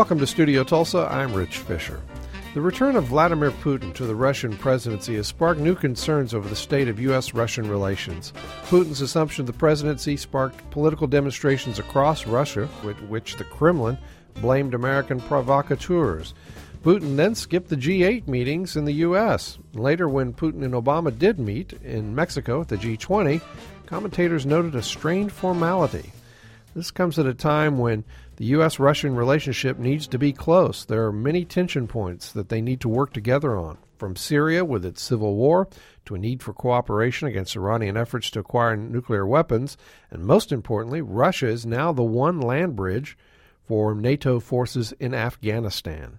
Welcome to Studio Tulsa. I'm Rich Fisher. The return of Vladimir Putin to the Russian presidency has sparked new concerns over the state of U.S.-Russian relations. Putin's assumption of the presidency sparked political demonstrations across Russia, with which the Kremlin blamed American provocateurs. Putin then skipped the G8 meetings in the U.S. Later, when Putin and Obama did meet in Mexico at the G20, commentators noted a strained formality. This comes at a time when the U.S.-Russian relationship needs to be close. There are many tension points that they need to work together on, from Syria with its civil war to a need for cooperation against Iranian efforts to acquire nuclear weapons, and most importantly, Russia is now the one land bridge for NATO forces in Afghanistan.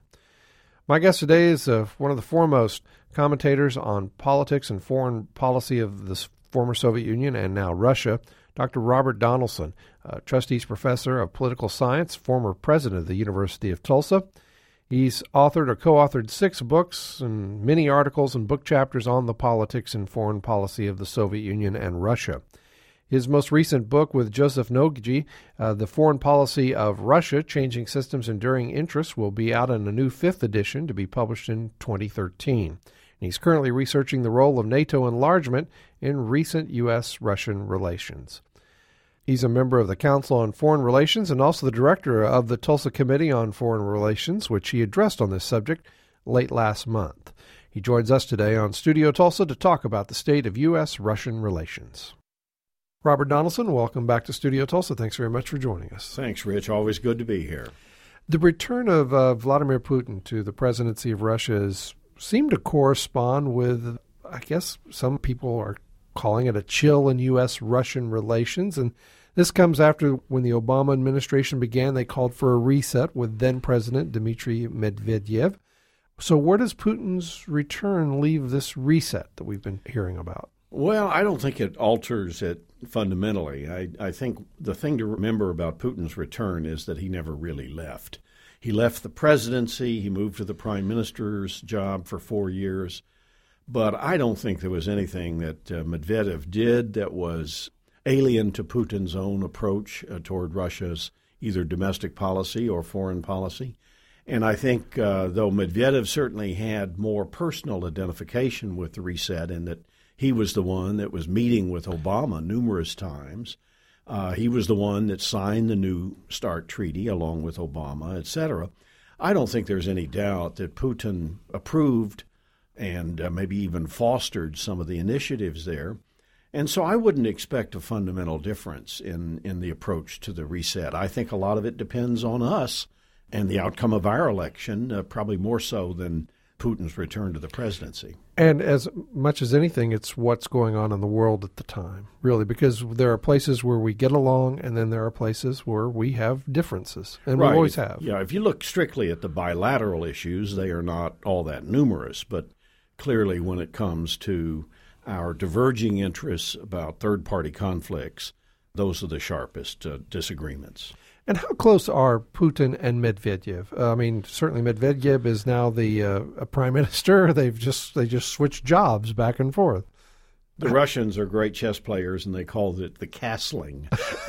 My guest today is one of the foremost commentators on politics and foreign policy of the former Soviet Union and now Russia, Dr. Robert Donaldson, Trustees Professor of Political Science, former president of the University of Tulsa. He's authored or co-authored 6 books and many articles and book chapters on the politics and foreign policy of the Soviet Union and Russia. His most recent book with Joseph Noguchi, The Foreign Policy of Russia, Changing Systems, Enduring Interests, will be out in a new 5th edition to be published in 2013. He's currently researching the role of NATO enlargement in recent U.S.-Russian relations. He's a member of the Council on Foreign Relations and also the director of the Tulsa Committee on Foreign Relations, which he addressed on this subject late last month. He joins us today on Studio Tulsa to talk about the state of U.S.-Russian relations. Robert Donaldson, welcome back to Studio Tulsa. Thanks very much for joining us. Thanks, Rich. Always good to be here. The return of Vladimir Putin to the presidency of Russia seemed to correspond with, I guess some people are calling it a chill in U.S.-Russian relations. And this comes after when the Obama administration began, they called for a reset with then-President Dmitry Medvedev. So where does Putin's return leave this reset that we've been hearing about? Well, I don't think it alters it fundamentally. I think the thing to remember about Putin's return is that he never really left. He left the presidency. He moved to the prime minister's job for 4 years. But I don't think there was anything that Medvedev did that was alien to Putin's own approach toward Russia's either domestic policy or foreign policy. And I think though Medvedev certainly had more personal identification with the reset in that he was the one that was meeting with Obama numerous times, he was the one that signed the New START treaty along with Obama, etc. I don't think there's any doubt that Putin approved and maybe even fostered some of the initiatives there. And so I wouldn't expect a fundamental difference in the approach to the reset. I think a lot of it depends on us and the outcome of our election, probably more so than Putin's return to the presidency. And as much as anything, it's what's going on in the world at the time, really, because there are places where we get along and then there are places where we have differences, and right. We always have. Yeah, if you look strictly at the bilateral issues, they are not all that numerous, but clearly when it comes to our diverging interests about third-party conflicts, those are the sharpest disagreements. And how close are Putin and Medvedev? I mean, certainly Medvedev is now the prime minister. They just switched jobs back and forth. The Russians are great chess players, and they called it the castling.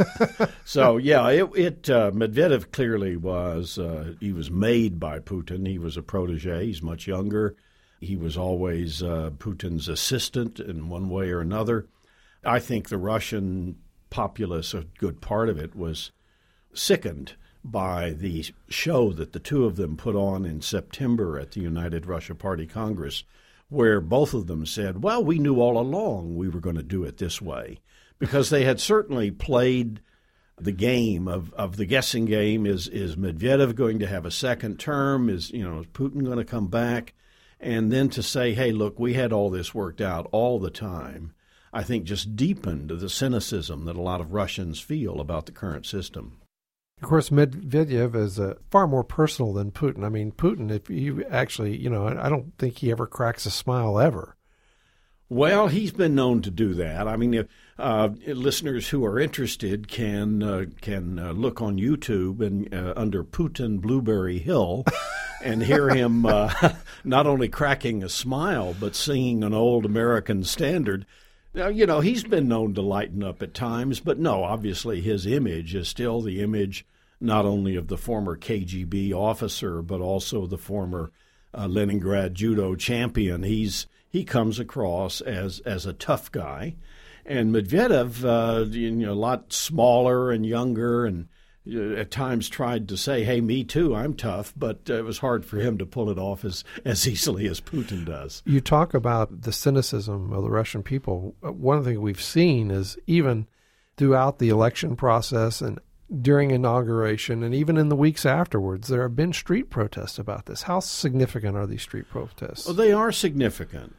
So, yeah, Medvedev clearly was he was made by Putin. He was a protege. He's much younger. He was always Putin's assistant in one way or another. I think the Russian populace, a good part of it, was sickened by the show that the two of them put on in September at the United Russia Party Congress, where both of them said, well, we knew all along we were going to do it this way, because they had certainly played the game of the guessing game. Is Medvedev going to have a second term? Is Putin going to come back? And then to say, hey, look, we had all this worked out all the time, I think just deepened the cynicism that a lot of Russians feel about the current system. Of course, Medvedev is far more personal than Putin. I mean, Putin, if you actually, I don't think he ever cracks a smile ever. Well, he's been known to do that. I mean, listeners who are interested can look on YouTube and under Putin Blueberry Hill and hear him not only cracking a smile but singing an old American standard. Now, he's been known to lighten up at times, but no, obviously his image is still the image not only of the former KGB officer, but also the former Leningrad judo champion. He comes across as a tough guy. And Medvedev, a lot smaller and younger, and at times tried to say, hey, me too, I'm tough, but it was hard for him to pull it off as easily as Putin does. You talk about the cynicism of the Russian people. One of the things we've seen is even throughout the election process and during inauguration and even in the weeks afterwards, there have been street protests about this. How significant are these street protests? Well, they are significant.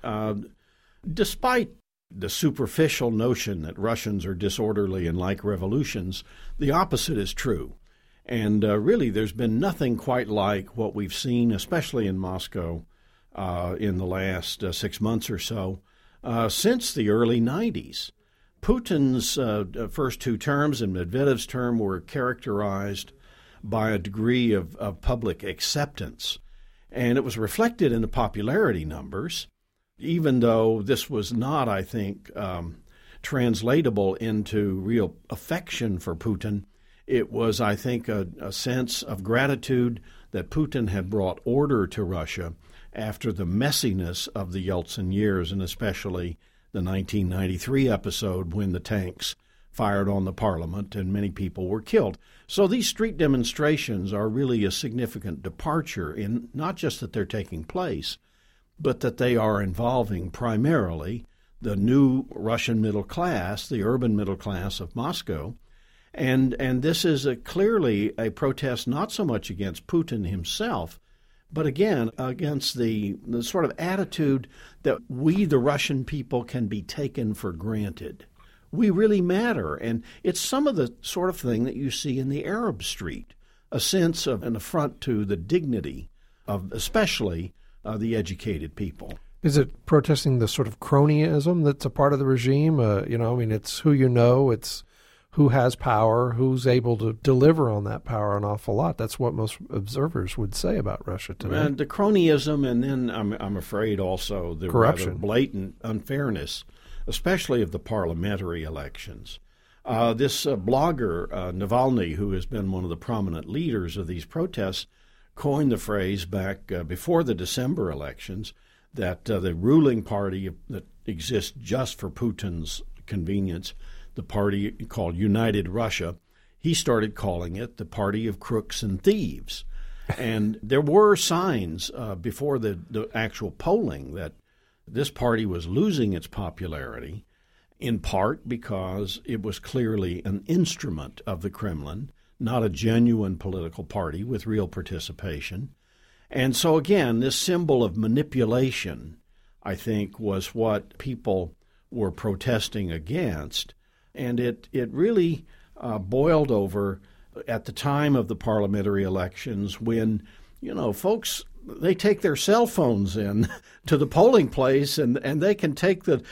Despite the superficial notion that Russians are disorderly and like revolutions, the opposite is true. And really, there's been nothing quite like what we've seen, especially in Moscow, in the last 6 months or so, since the early 90s. Putin's first 2 terms and Medvedev's term were characterized by a degree of public acceptance. And it was reflected in the popularity numbers, even though this was not, I think, translatable into real affection for Putin. It was, I think, a sense of gratitude that Putin had brought order to Russia after the messiness of the Yeltsin years, and especially the 1993 episode when the tanks fired on the parliament and many people were killed. So these street demonstrations are really a significant departure in not just that they're taking place, but that they are involving primarily the new Russian middle class, the urban middle class of Moscow. And this is clearly a protest not so much against Putin himself, but again, against the sort of attitude that we, the Russian people, can be taken for granted. We really matter. And it's some of the sort of thing that you see in the Arab street, a sense of an affront to the dignity of especially the educated people. Is it protesting the sort of cronyism that's a part of the regime? It's who you know, it's who has power, who's able to deliver on that power an awful lot. That's what most observers would say about Russia today. And the cronyism, and then I'm afraid also the corruption, rather blatant unfairness, especially of the parliamentary elections. This blogger, Navalny, who has been one of the prominent leaders of these protests, coined the phrase back before the December elections that the ruling party that exists just for Putin's convenience, the party called United Russia, he started calling it the party of crooks and thieves. And there were signs before the actual polling that this party was losing its popularity, in part because it was clearly an instrument of the Kremlin, not a genuine political party with real participation. And so, again, this symbol of manipulation, I think, was what people were protesting against. And it really boiled over at the time of the parliamentary elections when, folks, they take their cell phones in to the polling place and they can take the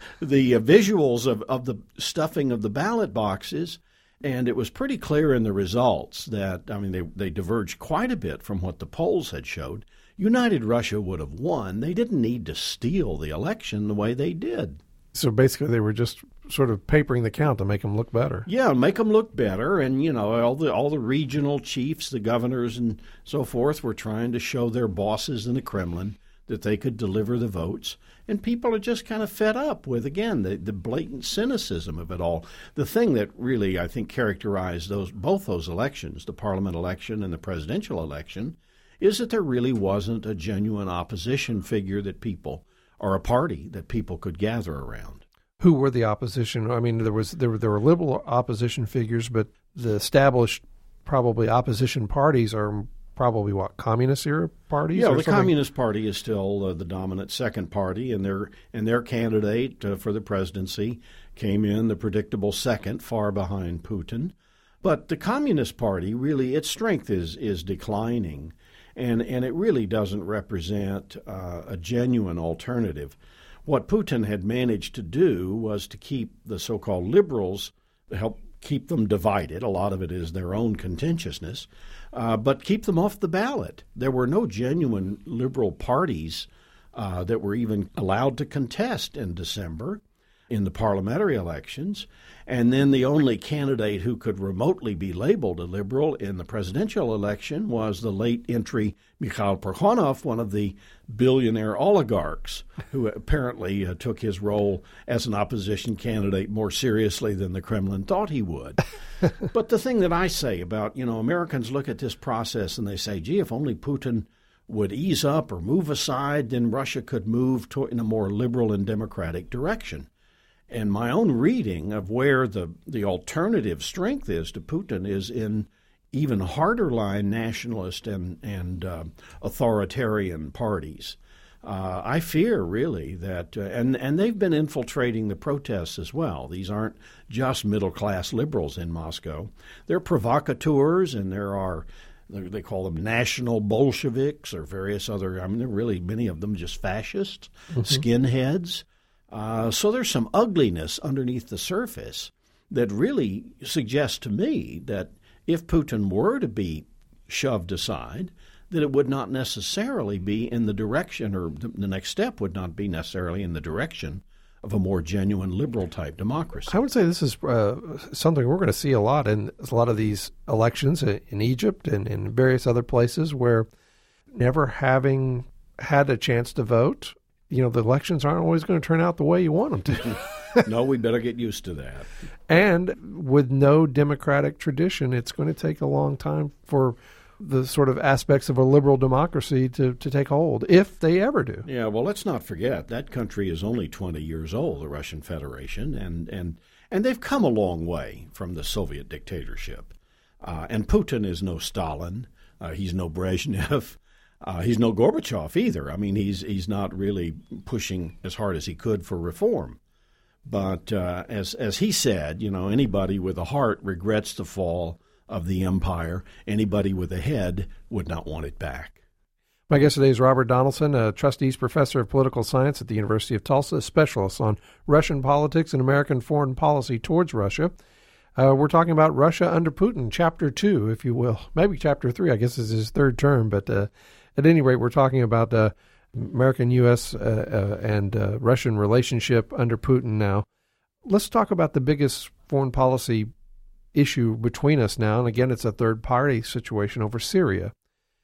visuals of the stuffing of the ballot boxes. And it was pretty clear in the results that, they diverged quite a bit from what the polls had showed. United Russia would have won. They didn't need to steal the election the way they did. So basically they were just sort of papering the count to make them look better. Yeah, make them look better. And, all the regional chiefs, the governors and so forth were trying to show their bosses in the Kremlin that they could deliver the votes. And people are just kind of fed up with, again, the blatant cynicism of it all. The thing that really, I think, characterized both those elections, the parliament election and the presidential election, is that there really wasn't a genuine opposition figure or a party that people could gather around. Who were the opposition? There were liberal opposition figures, but the established probably opposition parties are probably communist era parties? Yeah, the Communist Party is still the dominant second party, and their candidate for the presidency came in the predictable second, far behind Putin. But the Communist Party, really, its strength is declining, and it really doesn't represent a genuine alternative. What Putin had managed to do was to keep the so-called liberals, help keep them divided. A lot of it is their own contentiousness, but keep them off the ballot. There were no genuine liberal parties that were even allowed to contest in December. in the parliamentary elections. And then the only candidate who could remotely be labeled a liberal in the presidential election was the late entry Mikhail Parkhonov, one of the billionaire oligarchs, who apparently took his role as an opposition candidate more seriously than the Kremlin thought he would. But the thing that I say about, Americans look at this process and they say, gee, if only Putin would ease up or move aside, then Russia could move in a more liberal and democratic direction. And my own reading of where the alternative strength is to Putin is in even harder line nationalist and authoritarian parties. I fear really that, and they've been infiltrating the protests as well. These aren't just middle-class liberals in Moscow. They're provocateurs, and they call them national Bolsheviks or various other, there are really many of them just fascists, skinheads. So there's some ugliness underneath the surface that really suggests to me that if Putin were to be shoved aside, that it would not necessarily be in the direction, or the next step would not be necessarily in the direction of a more genuine liberal-type democracy. I would say this is something we're going to see a lot in a lot of these elections in Egypt and in various other places where, never having had a chance to vote, the elections aren't always going to turn out the way you want them to. No, we better get used to that. And with no democratic tradition, it's going to take a long time for the sort of aspects of a liberal democracy to take hold, if they ever do. Yeah, well, let's not forget that country is only 20 years old, the Russian Federation, and they've come a long way from the Soviet dictatorship. And Putin is no Stalin. He's no Brezhnev. He's no Gorbachev either. I mean, he's not really pushing as hard as he could for reform. But as he said, anybody with a heart regrets the fall of the empire. Anybody with a head would not want it back. My guest today is Robert Donaldson, a Trustees Professor of Political Science at the University of Tulsa, a specialist on Russian politics and American foreign policy towards Russia. We're talking about Russia under Putin, Chapter 2, if you will. Maybe Chapter 3, I guess is his third term. But at any rate, we're talking about American-U.S. and Russian relationship under Putin now. Let's talk about the biggest foreign policy issue between us now. And again, it's a third-party situation over Syria.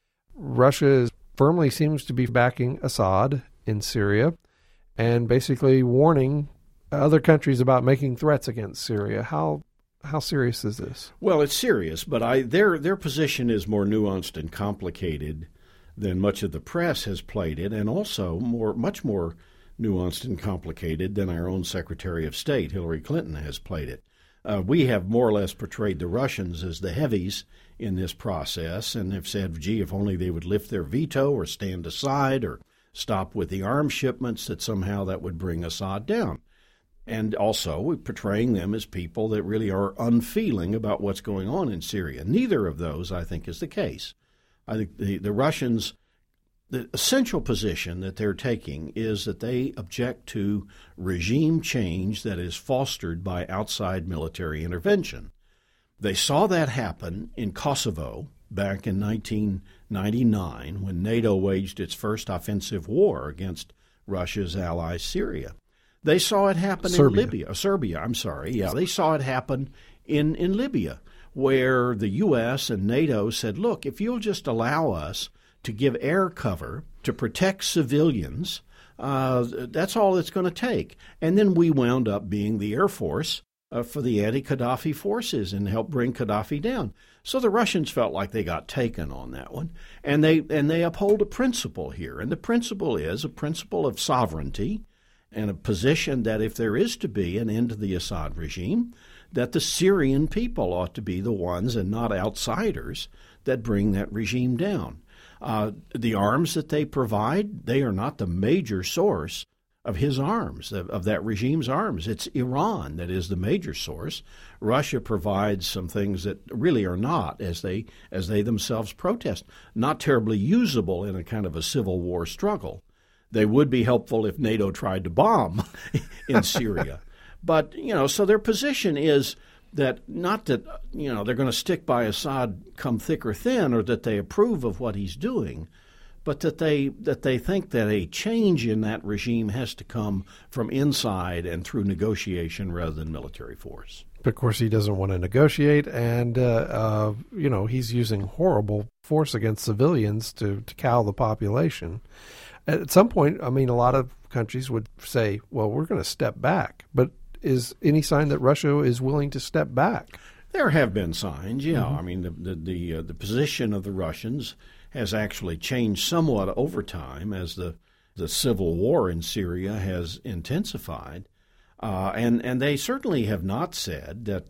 Russia firmly seems to be backing Assad in Syria and basically warning other countries about making threats against Syria. How serious is this? Well, it's serious, but their position is more nuanced and complicated than much of the press has played it, and also much more nuanced and complicated than our own Secretary of State, Hillary Clinton, has played it. We have more or less portrayed the Russians as the heavies in this process and have said, gee, if only they would lift their veto or stand aside or stop with the arms shipments, that somehow that would bring Assad down. And also, we're portraying them as people that really are unfeeling about what's going on in Syria. Neither of those, I think, is the case. I think the Russians, the essential position that they're taking is that they object to regime change that is fostered by outside military intervention. They saw that happen in Kosovo back in 1999 when NATO waged its first offensive war against Russia's ally Syria. They saw it happen in Serbia. Yeah, they saw it happen in Libya, where the U.S. and NATO said, look, if you'll just allow us to give air cover to protect civilians, that's all it's going to take. And then we wound up being the Air Force for the anti-Gaddafi forces and helped bring Gaddafi down. So the Russians felt like they got taken on that one. And they uphold a principle here. And the principle is a principle of sovereignty and a position that if there is to be an end to the Assad regime, that the Syrian people ought to be the ones and not outsiders that bring that regime down. The arms that they provide, they are not the major source of his arms, of that regime's arms. It's Iran that is the major source. Russia provides some things that really are not, as they themselves protest, not terribly usable in a kind of a civil war struggle. They would be helpful if NATO tried to bomb in Syria. But, so their position is that not that, they're going to stick by Assad come thick or thin or that they approve of what he's doing, but that they think that a change in that regime has to come from inside and through negotiation rather than military force. But of course, he doesn't want to negotiate, and he's using horrible force against civilians to cow the population. At some point, I mean, a lot of countries would say, "Well, we're going to step back." But is any sign that Russia is willing to step back? There have been signs, yeah. Mm-hmm. I mean, the position of the Russians has actually changed somewhat over time as the civil war in Syria has intensified, and they certainly have not said that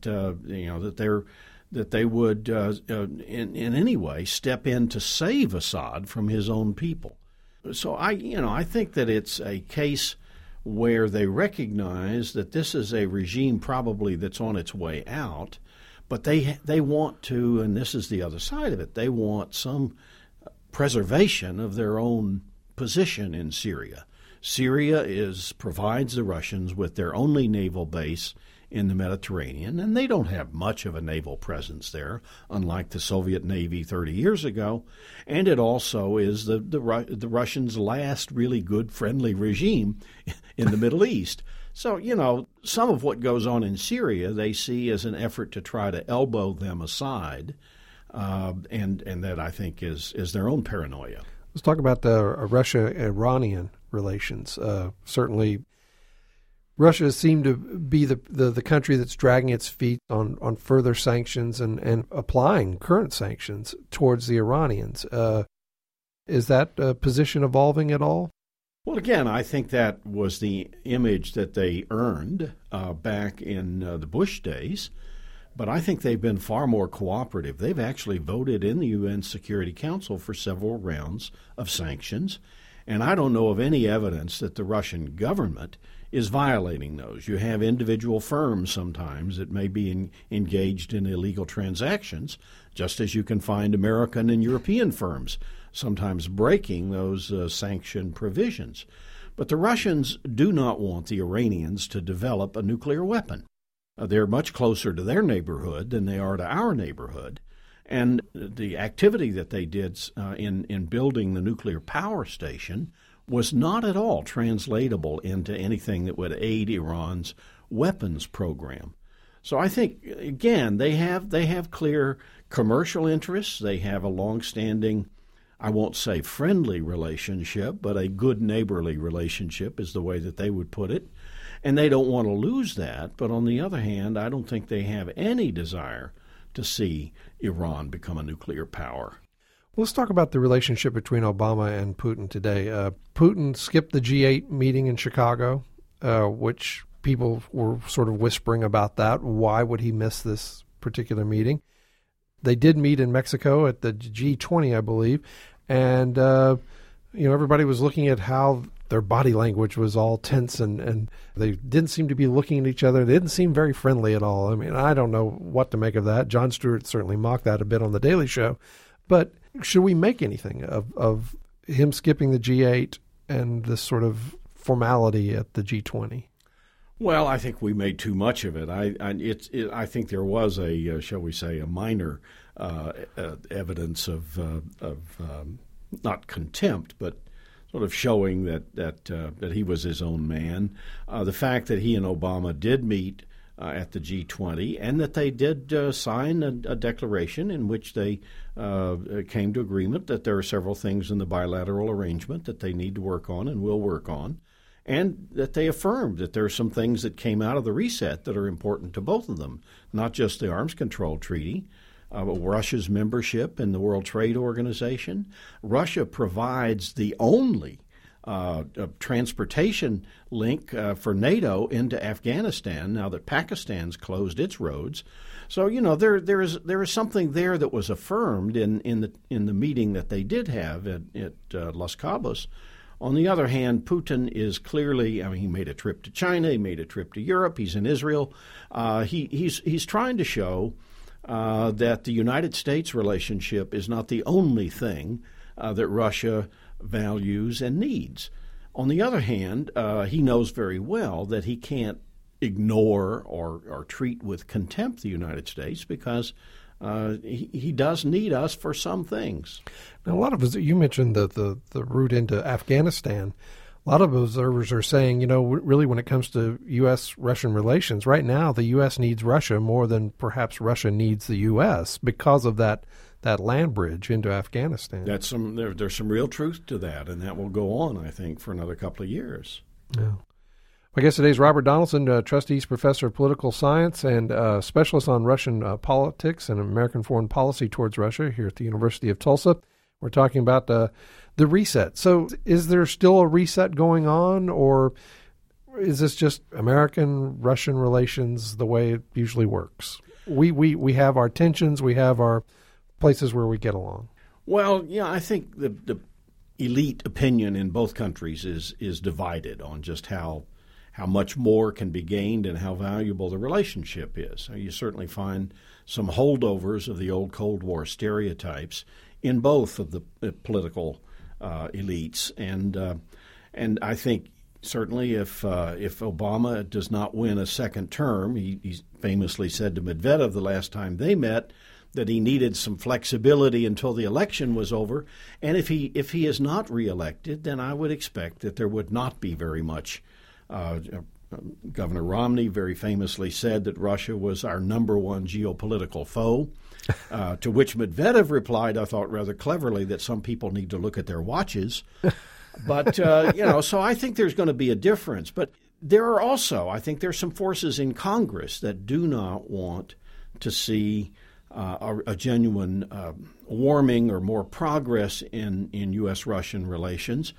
that they would in any way step in to save Assad from his own people. So I think that it's a case where they recognize that this is a regime probably that's on its way out, but they want to, and this is the other side of it, they want some preservation of their own position in Syria. Syria provides the Russians with their only naval base in the Mediterranean, and they don't have much of a naval presence there, unlike the Soviet Navy 30 years ago. And it also is the Russians' last really good, friendly regime in the Middle East. So, some of what goes on in Syria they see as an effort to try to elbow them aside, and that I think is their own paranoia. Let's talk about the Russia-Iranian relations. Certainly, Russia seemed to be the country that's dragging its feet on further sanctions and applying current sanctions towards the Iranians. Is that position evolving at all? Well, again, I think that was the image that they earned back in the Bush days. But I think they've been far more cooperative. They've actually voted in the UN Security Council for several rounds of sanctions. And I don't know of any evidence that the Russian government is violating those. You have individual firms sometimes that may be engaged in illegal transactions, just as you can find American and European firms sometimes breaking those sanction provisions. But the Russians do not want the Iranians to develop a nuclear weapon. They're much closer to their neighborhood than they are to our neighborhood. And the activity that they did in building the nuclear power station was not at all translatable into anything that would aid Iran's weapons program. So I think, again, they have clear commercial interests. They have a longstanding, I won't say friendly relationship, but a good neighborly relationship is the way that they would put it. And they don't want to lose that. But on the other hand, I don't think they have any desire to see Iran become a nuclear power. Let's talk about the relationship between Obama and Putin today. Putin skipped the G8 meeting in Chicago, which people were sort of whispering about that. Why would he miss this particular meeting? They did meet in Mexico at the G20, I believe, and everybody was looking at how their body language was all tense, and they didn't seem to be looking at each other. They didn't seem very friendly at all. I mean, I don't know what to make of that. Jon Stewart certainly mocked that a bit on The Daily Show. But should we make anything of him skipping the G8 and this sort of formality at the G20? Well, I think we made too much of it. I think there was a, shall we say, a minor evidence of not contempt, but sort of showing that he was his own man. The fact that he and Obama did meet at the G20 and that they did sign a declaration in which they came to agreement that there are several things in the bilateral arrangement that they need to work on and will work on, and that they affirmed that there are some things that came out of the reset that are important to both of them, not just the Arms Control Treaty, Russia's membership in the World Trade Organization. Russia provides the only transportation link for NATO into Afghanistan now that Pakistan's closed its roads. So there is something there that was affirmed in the meeting that they did have at Los Cabos. On the other hand, Putin is clearly, he made a trip to China, he made a trip to Europe, he's in Israel. He's trying to show that the United States relationship is not the only thing that Russia values and needs. On the other hand, he knows very well that he can't ignore or treat with contempt the United States because he does need us for some things. Now, a lot of us, you mentioned the route into Afghanistan. A lot of observers are saying, really when it comes to U.S.-Russian relations, right now the U.S. needs Russia more than perhaps Russia needs the U.S. because of that land bridge into Afghanistan. There's some real truth to that, and that will go on, I think, for another couple of years. Yeah. My guest today is Robert Donaldson, Trustees Professor of Political Science and Specialist on Russian politics and American foreign policy towards Russia here at the University of Tulsa. We're talking about the reset. So is there still a reset going on, or is this just American-Russian relations the way it usually works? We have our tensions, we have our places where we get along. Well, yeah, I think the elite opinion in both countries is divided on just how much more can be gained and how valuable the relationship is. You certainly find some holdovers of the old Cold War stereotypes in both of the political elites, and I think certainly if Obama does not win a second term, he famously said to Medvedev the last time they met that he needed some flexibility until the election was over, and if he is not reelected, then I would expect that there would not be very much. Governor Romney very famously said that Russia was our number one geopolitical foe. To which Medvedev replied, I thought rather cleverly, that some people need to look at their watches. But, so I think there's going to be a difference. But there are also, I think there's some forces in Congress that do not want to see a genuine warming or more progress in U.S.-Russian relations.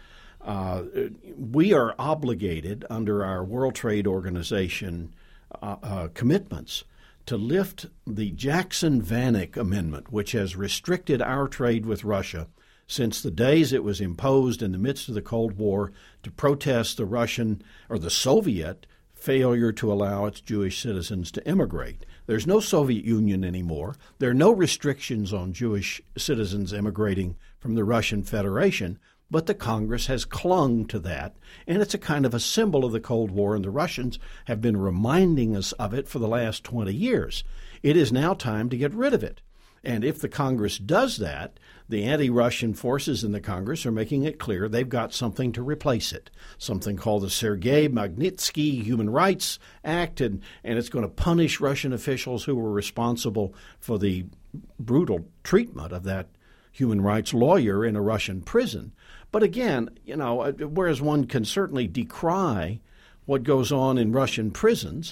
We are obligated under our World Trade Organization commitments to lift the Jackson-Vanik Amendment, which has restricted our trade with Russia since the days it was imposed in the midst of the Cold War to protest the Russian or the Soviet failure to allow its Jewish citizens to immigrate. There's no Soviet Union anymore. There are no restrictions on Jewish citizens immigrating from the Russian Federation. But the Congress has clung to that, and it's a kind of a symbol of the Cold War, and the Russians have been reminding us of it for the last 20 years. It is now time to get rid of it. And if the Congress does that, the anti-Russian forces in the Congress are making it clear they've got something to replace it, something called the Sergei Magnitsky Human Rights Act, and it's going to punish Russian officials who were responsible for the brutal treatment of that human rights lawyer in a Russian prison. But again, whereas one can certainly decry what goes on in Russian prisons,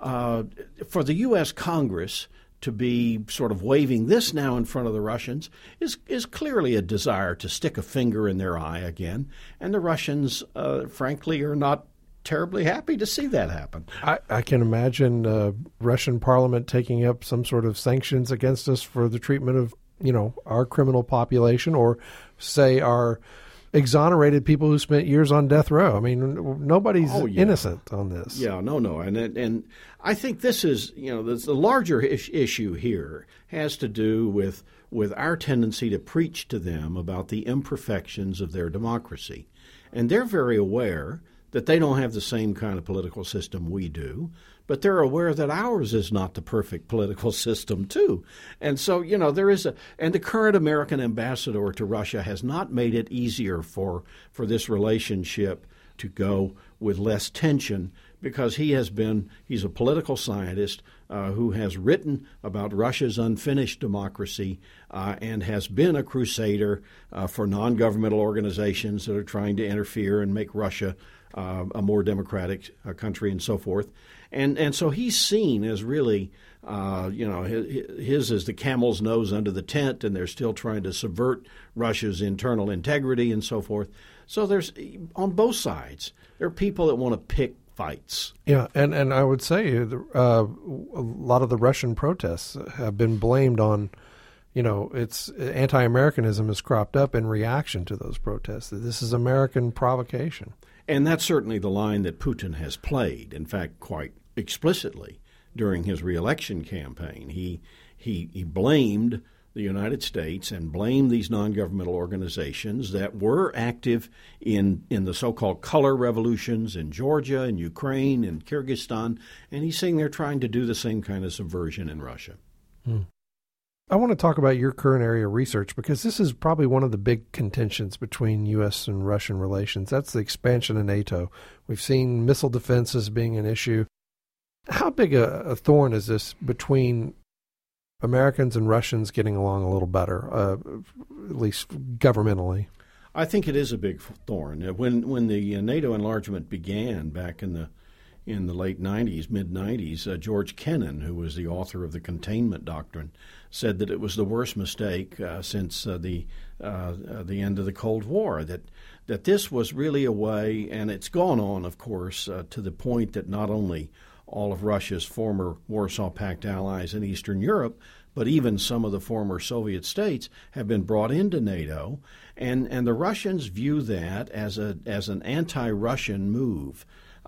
for the U.S. Congress to be sort of waving this now in front of the Russians is clearly a desire to stick a finger in their eye again. And the Russians, frankly, are not terribly happy to see that happen. I can imagine Russian parliament taking up some sort of sanctions against us for the treatment of, our criminal population, or say our exonerated people who spent years on death row. I mean, nobody's innocent on this. Yeah, no. And I think this is, the larger issue here has to do with our tendency to preach to them about the imperfections of their democracy. And they're very aware that they don't have the same kind of political system we do, but they're aware that ours is not the perfect political system, too. And so, there is and the current American ambassador to Russia has not made it easier for this relationship to go with less tension, because he's a political scientist who has written about Russia's unfinished democracy and has been a crusader for non-governmental organizations that are trying to interfere and make Russia a more democratic country and so forth. And so he's seen as really, his is the camel's nose under the tent, and they're still trying to subvert Russia's internal integrity and so forth. So there's, on both sides, there are people that want to pick fights. Yeah, and I would say a lot of the Russian protests have been blamed on, it's anti-Americanism has cropped up in reaction to those protests. This is American provocation. And that's certainly the line that Putin has played, in fact, quite explicitly during his reelection campaign. He blamed the United States and blamed these non-governmental organizations that were active in the so-called color revolutions in Georgia and Ukraine and Kyrgyzstan, and he's saying they're trying to do the same kind of subversion in Russia. I want to talk about your current area of research because this is probably one of the big contentions between U.S. and Russian relations. That's the expansion of NATO. We've seen missile defenses being an issue. How big a thorn is this between Americans and Russians getting along a little better, at least governmentally? I think it is a big thorn. When the NATO enlargement began back in the late 90s, mid-90s, George Kennan, who was the author of the Containment Doctrine, said that it was the worst mistake since the end of the Cold War, that this was really a way, and it's gone on, of course, to the point that not only all of Russia's former Warsaw Pact allies in Eastern Europe, but even some of the former Soviet states have been brought into NATO, and the Russians view that as an anti-Russian move.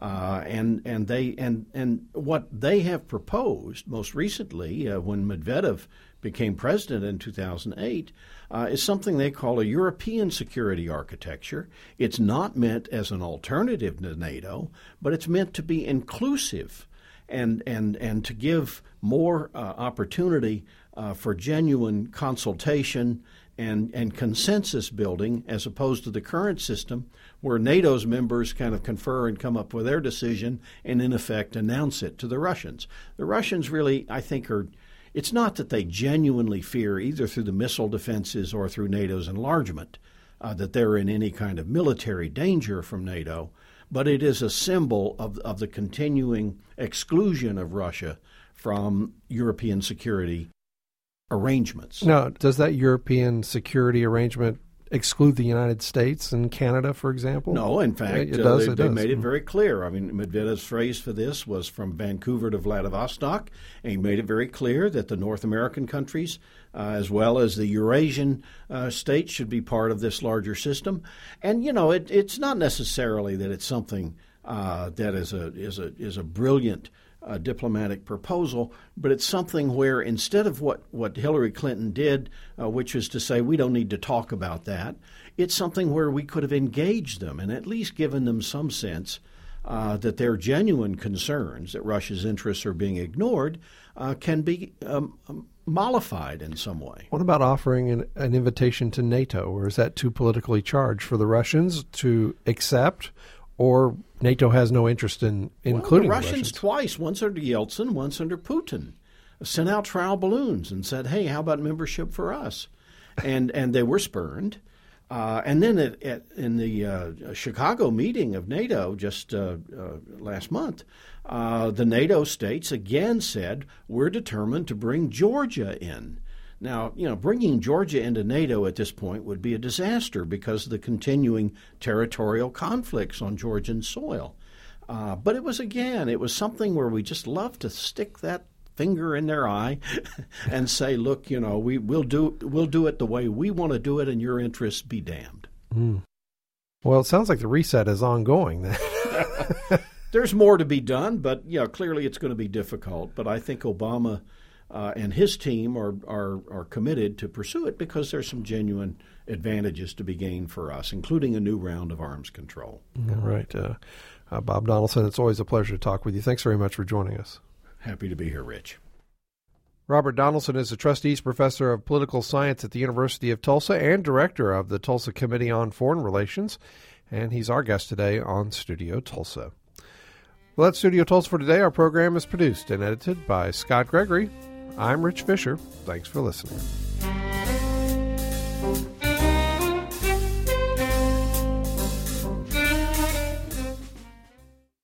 And what they have proposed most recently, when Medvedev became president in 2008, is something they call a European security architecture. It's not meant as an alternative to NATO, but it's meant to be inclusive and to give more opportunity for genuine consultation and consensus building, as opposed to the current system where NATO's members kind of confer and come up with their decision and, in effect, announce it to the Russians. The Russians really, I think, it's not that they genuinely fear, either through the missile defenses or through NATO's enlargement, that they're in any kind of military danger from NATO, but it is a symbol of the continuing exclusion of Russia from European security arrangements. Now, does that European security arrangement exclude the United States and Canada, for example? No, in fact, they made it very clear. I mean, Medvedev's phrase for this was from Vancouver to Vladivostok, and he made it very clear that the North American countries, as well as the Eurasian states, should be part of this larger system. And, you know, it's not necessarily that it's something that is a brilliant diplomatic proposal, but it's something where instead of what Hillary Clinton did, which was to say we don't need to talk about that, it's something where we could have engaged them and at least given them some sense that their genuine concerns that Russia's interests are being ignored can be mollified in some way. What about offering an invitation to NATO, or is that too politically charged for the Russians to accept? Or NATO has no interest in including the Russians twice, once under Yeltsin, once under Putin, sent out trial balloons and said, hey, how about membership for us? And they were spurned. And then in the Chicago meeting of NATO just last month, the NATO states again said, we're determined to bring Georgia in. Now, you know, bringing Georgia into NATO at this point would be a disaster because of the continuing territorial conflicts on Georgian soil. But it was something where we just love to stick that finger in their eye and say, look, you know, we'll do it the way we want to do it, and your interests be damned. Mm. Well, it sounds like the reset is ongoing. There's more to be done, but clearly it's going to be difficult. But I think Obama and his team are committed to pursue it because there's some genuine advantages to be gained for us, including a new round of arms control. All right. Bob Donaldson, it's always a pleasure to talk with you. Thanks very much for joining us. Happy to be here, Rich. Robert Donaldson is a Trustees Professor of Political Science at the University of Tulsa and Director of the Tulsa Committee on Foreign Relations, and he's our guest today on Studio Tulsa. Well, that's Studio Tulsa for today. Our program is produced and edited by Scott Gregory. I'm Rich Fisher. Thanks for listening.